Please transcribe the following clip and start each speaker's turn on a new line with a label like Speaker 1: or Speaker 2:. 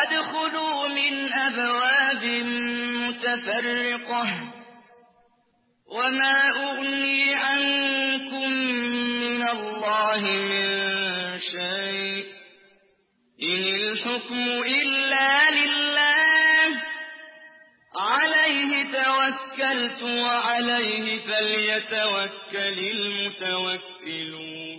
Speaker 1: وادخلوا من أبواب متفرقة وما أغني عنكم من الله من شيء إن الحكم إلا لله عليه توكلت وعليه فليتوكل المتوكلون